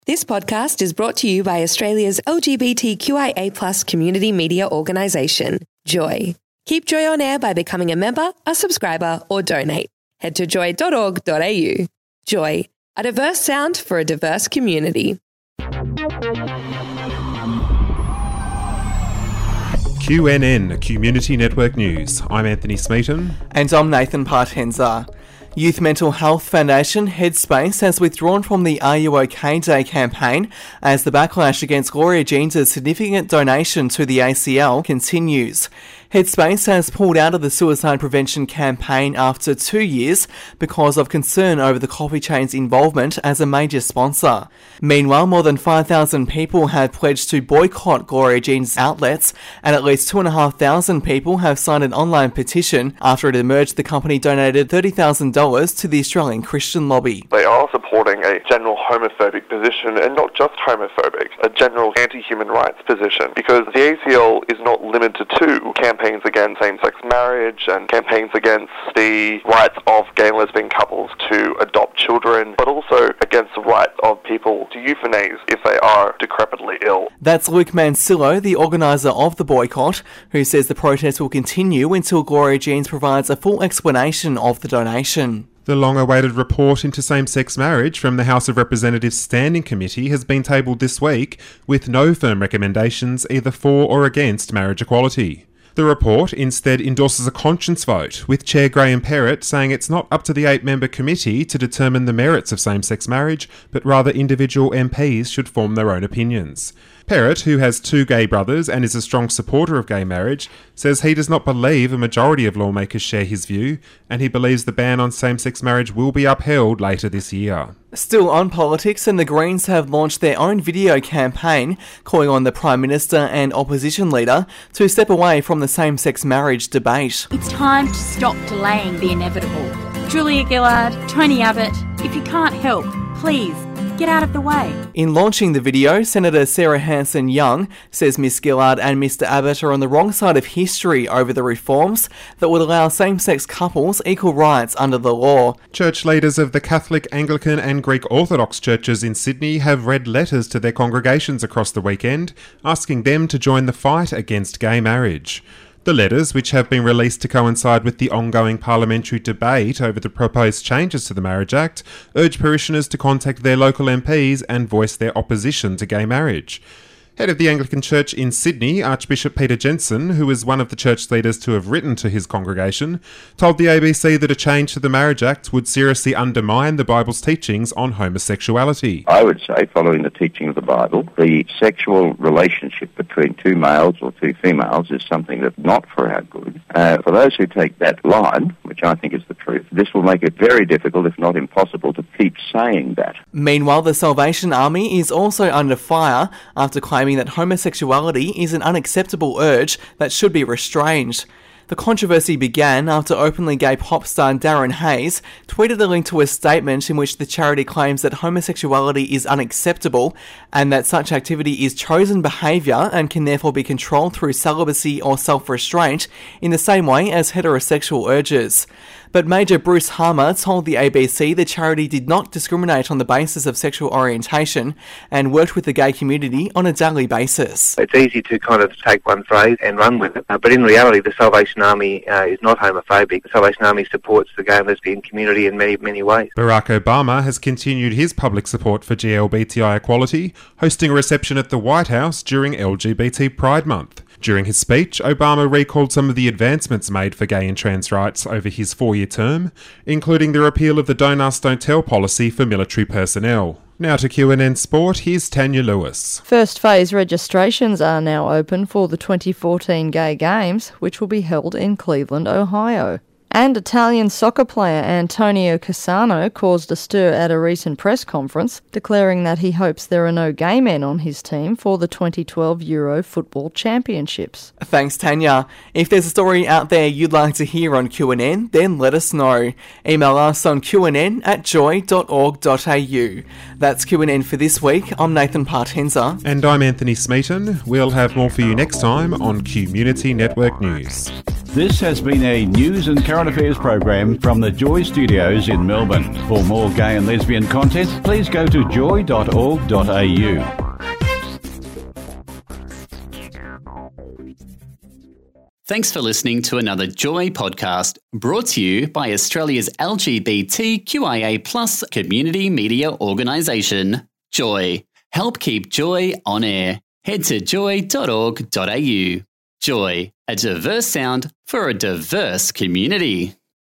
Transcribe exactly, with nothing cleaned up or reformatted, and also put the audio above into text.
This podcast is brought to you by Australia's L G B T Q I A plus community media organisation, Joy. Keep Joy on air by becoming a member, a subscriber or donate. Head to joy dot org dot a u. Joy, a diverse sound for a diverse community. Q N N, Community Network News. I'm Anthony Smeaton. And I'm Nathan Partenza. Youth Mental Health Foundation Headspace has withdrawn from the Are You OK Day campaign as the backlash against Gloria Jeans' significant donation to the A C L continues. Headspace has pulled out of the suicide prevention campaign after two years because of concern over the coffee chain's involvement as a major sponsor. Meanwhile, more than five thousand people have pledged to boycott Gloria Jeans' outlets, and at least two thousand five hundred people have signed an online petition after it emerged the company donated thirty thousand dollars to the Australian Christian Lobby. They are supporting a general homophobic position, and not just homophobic, a general anti-human rights position, because the A C L is not limited to campaigns against same-sex marriage and campaigns against the rights of gay and lesbian couples to adopt children, but also against the rights of people to euthanize if they are decrepitly ill. That's Luke Mansillo, the organiser of the boycott, who says the protest will continue until Gloria Jeans provides a full explanation of the donation. The long-awaited report into same-sex marriage from the House of Representatives Standing Committee has been tabled this week, with no firm recommendations either for or against marriage equality. The report instead endorses a conscience vote, with Chair Graham Perrett saying it's not up to the eight-member committee to determine the merits of same-sex marriage, but rather individual M Ps should form their own opinions. Perrett, who has two gay brothers and is a strong supporter of gay marriage, says he does not believe a majority of lawmakers share his view, and he believes the ban on same-sex marriage will be upheld later this year. Still on politics, and the Greens have launched their own video campaign calling on the Prime Minister and opposition leader to step away from the same-sex marriage debate. It's time to stop delaying the inevitable. Julia Gillard, Tony Abbott, if you can't help, please get out of the way. In launching the video, Senator Sarah Hanson-Young says Miss Gillard and Mister Abbott are on the wrong side of history over the reforms that would allow same-sex couples equal rights under the law. Church leaders of the Catholic, Anglican and Greek Orthodox churches in Sydney have read letters to their congregations across the weekend, asking them to join the fight against gay marriage. The letters, which have been released to coincide with the ongoing parliamentary debate over the proposed changes to the Marriage Act, urge parishioners to contact their local M Ps and voice their opposition to gay marriage. Head of the Anglican Church in Sydney, Archbishop Peter Jensen, who is one of the church leaders to have written to his congregation, told the A B C that a change to the Marriage Act would seriously undermine the Bible's teachings on homosexuality. I would say, following the teaching of the Bible, the sexual relationship between two males or two females is something that's not for our good. Uh, for those who take that line, which I think is the truth, this will make it very difficult, if not impossible, to keep saying that. Meanwhile, the Salvation Army is also under fire after claiming that homosexuality is an unacceptable urge that should be restrained. The controversy began after openly gay pop star Darren Hayes tweeted a link to a statement in which the charity claims that homosexuality is unacceptable and that such activity is chosen behaviour and can therefore be controlled through celibacy or self-restraint in the same way as heterosexual urges. But Major Bruce Harmer told the A B C the charity did not discriminate on the basis of sexual orientation and worked with the gay community on a daily basis. It's easy to kind of take one phrase and run with it, uh, but in reality the Salvation Army uh, is not homophobic. The Salvation Army supports the gay and lesbian community in many, many ways. Barack Obama has continued his public support for G L B T I equality, hosting a reception at the White House during L G B T Pride Month. During his speech, Obama recalled some of the advancements made for gay and trans rights over his four-year term, including the repeal of the Don't Ask, Don't Tell policy for military personnel. Now to Q N N Sport, here's Tanya Lewis. First phase registrations are now open for the twenty fourteen Gay Games, which will be held in Cleveland, Ohio. And Italian soccer player Antonio Cassano caused a stir at a recent press conference, declaring that he hopes there are no gay men on his team for the twenty twelve Euro Football Championships. Thanks, Tanya. If there's a story out there you'd like to hear on Q N N, then let us know. Email us on q n n at joy dot org dot a u. That's Q N N for this week. I'm Nathan Partenza. And I'm Anthony Smeaton. We'll have more for you next time on Community Network News. This has been a news and current affairs program from the Joy Studios in Melbourne. For more gay and lesbian content, please go to joy dot org dot a u. Thanks for listening to another Joy podcast brought to you by Australia's L G B T Q I A plus community media organisation, Joy. Help keep Joy on air. Head to joy dot org dot a u. Joy, a diverse sound for a diverse community.